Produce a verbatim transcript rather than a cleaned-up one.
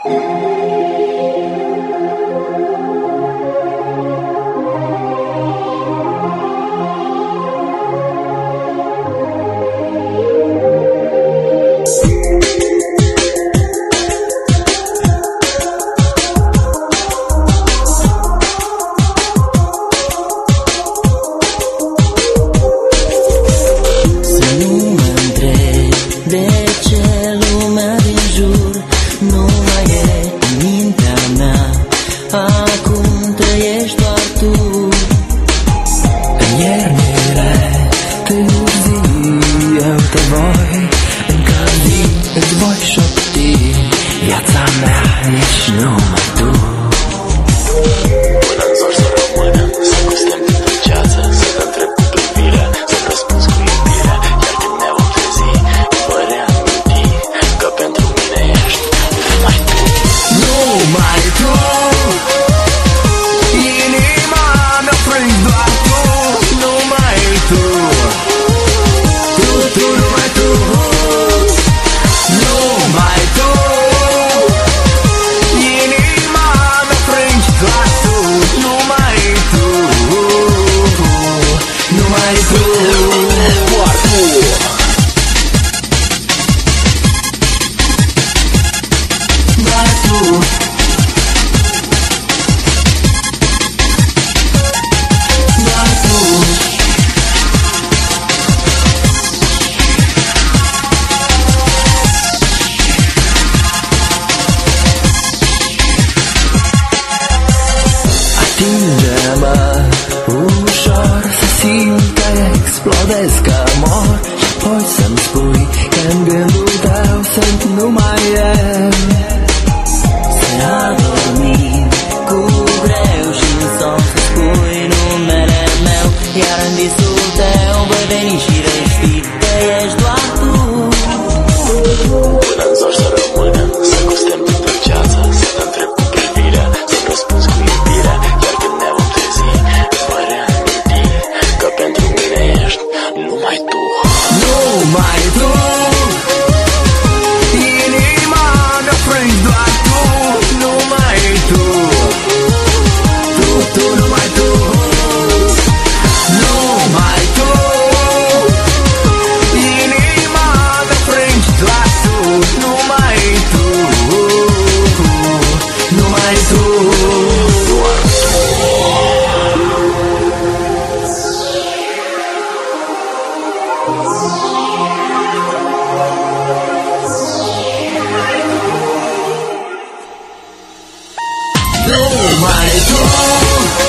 Acum trăiești doar tu. În iernile târzii eu te voi încălzi, îți voi șopti, viața mea ești numai tu. Până-n zor să rămână, să gustem din dulceață, să te întreb cu privirea, să-mi răspunzi cu iubirea. Iar când ne vom trezi, îmi voi reaminti că pentru mine ești numai tu. Numai tu. Atinge-mă ușor, să simt că explodez, că mor, și apoi să-mi spui că în gândul tău sunt numai eu. Să adormim cu greu și în somn să spui numele meu, iar în visul tău voi veni și vei ști că ești doar tu. Până-n zor să rămână, să gustem din dulceață, să te întreb cu privirea, să-mi răspunzi cu iubirea. Iar când ne vom trezi, îmi voi reaminti că pentru mine ești numai tu. Numai tu. Inima mea frângi doar tu. Numai tu. Tu, tu, numai tu. Numai tu. Inima mea frângi doar tu. Numai tu. Numai tu. Numai tu.